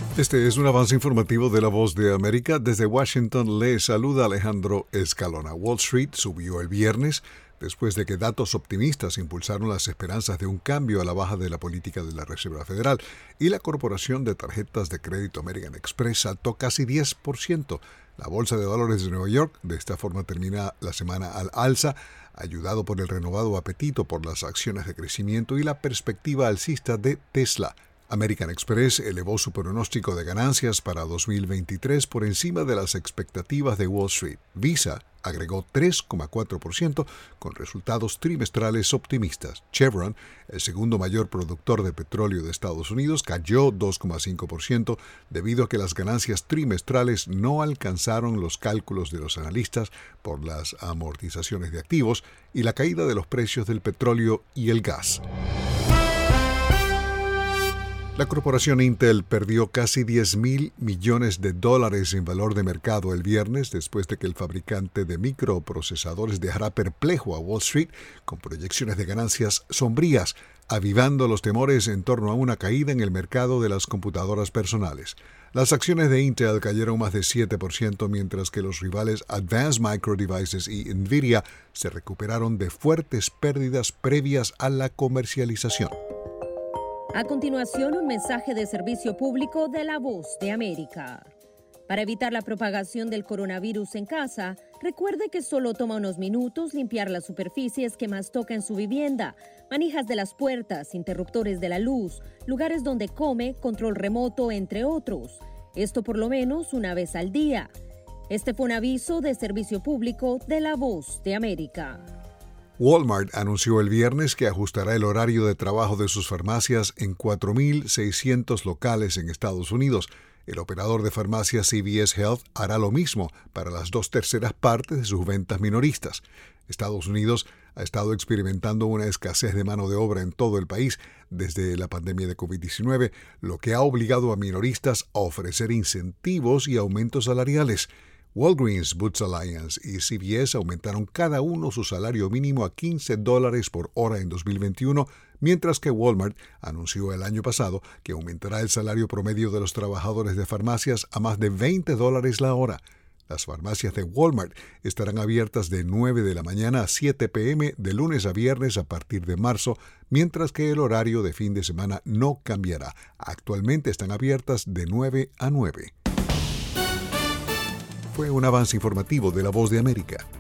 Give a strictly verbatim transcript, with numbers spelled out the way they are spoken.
Este es un avance informativo de La Voz de América. Desde Washington le saluda Alejandro Escalona. Wall Street subió el viernes después de que datos optimistas impulsaron las esperanzas de un cambio a la baja de la política de la Reserva Federal, y la corporación de tarjetas de crédito American Express saltó casi diez por ciento. La Bolsa de Valores de Nueva York de esta forma termina la semana al alza, ayudado por el renovado apetito por las acciones de crecimiento y la perspectiva alcista de Tesla. American Express elevó su pronóstico de ganancias para dos mil veintitrés por encima de las expectativas de Wall Street. Visa agregó tres coma cuatro por ciento con resultados trimestrales optimistas. Chevron, el segundo mayor productor de petróleo de Estados Unidos, cayó dos coma cinco por ciento debido a que las ganancias trimestrales no alcanzaron los cálculos de los analistas por las amortizaciones de activos y la caída de los precios del petróleo y el gas. La corporación Intel perdió casi diez mil millones de dólares en valor de mercado el viernes después de que el fabricante de microprocesadores dejara perplejo a Wall Street con proyecciones de ganancias sombrías, avivando los temores en torno a una caída en el mercado de las computadoras personales. Las acciones de Intel cayeron más de siete por ciento, mientras que los rivales Advanced Micro Devices y Nvidia se recuperaron de fuertes pérdidas previas a la comercialización. A continuación, un mensaje de servicio público de La Voz de América. Para evitar la propagación del coronavirus en casa, recuerde que solo toma unos minutos limpiar las superficies que más toca en su vivienda, manijas de las puertas, interruptores de la luz, lugares donde come, control remoto, entre otros. Esto por lo menos una vez al día. Este fue un aviso de servicio público de La Voz de América. Walmart anunció el viernes que ajustará el horario de trabajo de sus farmacias en cuatro mil seiscientos locales en Estados Unidos. El operador de farmacias C V S Health hará lo mismo para las dos terceras partes de sus ventas minoristas. Estados Unidos ha estado experimentando una escasez de mano de obra en todo el país desde la pandemia de covid diecinueve, lo que ha obligado a minoristas a ofrecer incentivos y aumentos salariales. Walgreens, Boots Alliance y C V S aumentaron cada uno su salario mínimo a quince dólares por hora en dos mil veintiuno, mientras que Walmart anunció el año pasado que aumentará el salario promedio de los trabajadores de farmacias a más de veinte dólares la hora. Las farmacias de Walmart estarán abiertas de nueve de la mañana a siete p m de lunes a viernes a partir de marzo, mientras que el horario de fin de semana no cambiará. Actualmente están abiertas de nueve a nueve. Fue un avance informativo de La Voz de América.